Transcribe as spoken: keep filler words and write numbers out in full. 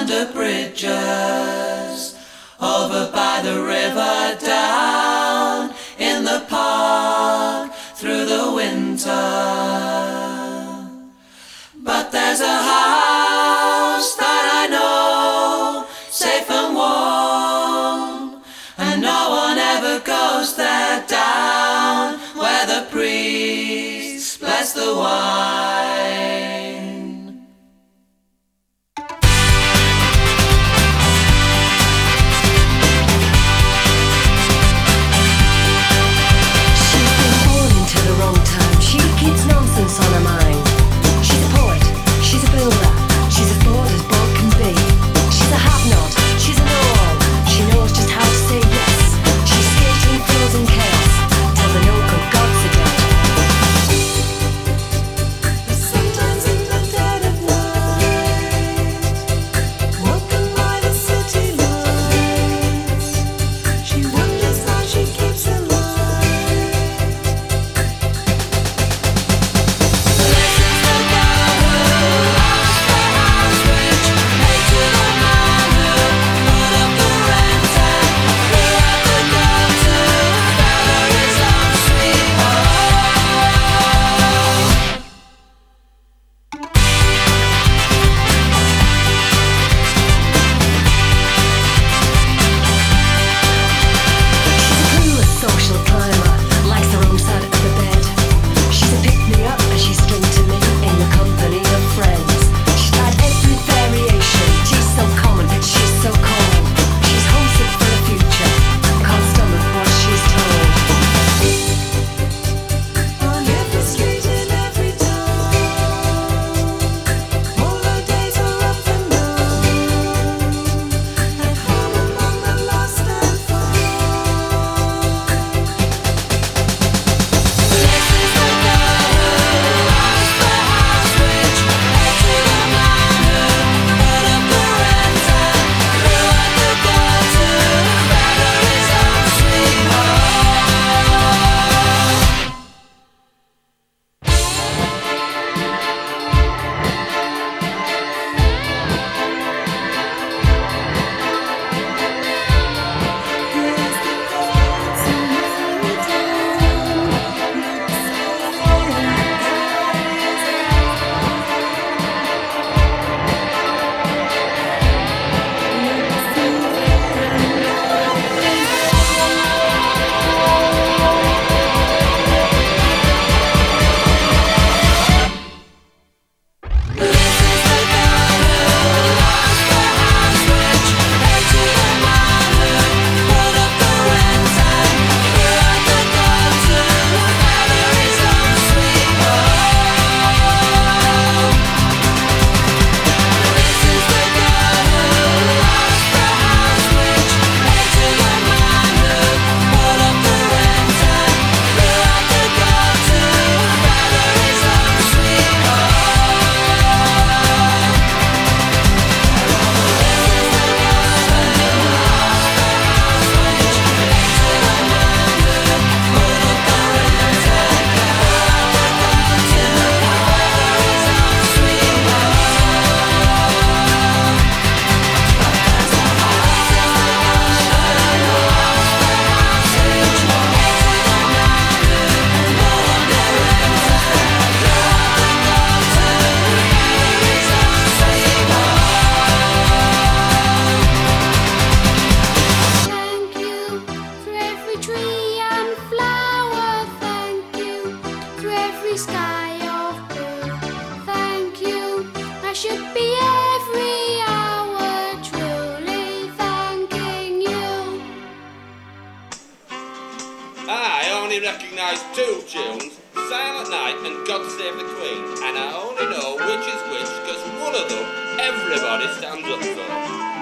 under bridges, over by the river, down in the park, through the winter. But there's a house that I know, safe and warm, and no one ever goes there, down where the priests bless the wine. Kids' nonsense on her mind. She's a poet, she's a builder, she's as bored as bored can be. She's a have-not, she's a know-all, she knows just how to say yes. She's skating frozen chaos till the no-good gods are dead. Sometimes in the dead of night, walking by the city lights, she wonders how she keeps alive. Recognise two tunes, Silent Night and God Save the Queen, and I only know which is which because one of them everybody stands up for.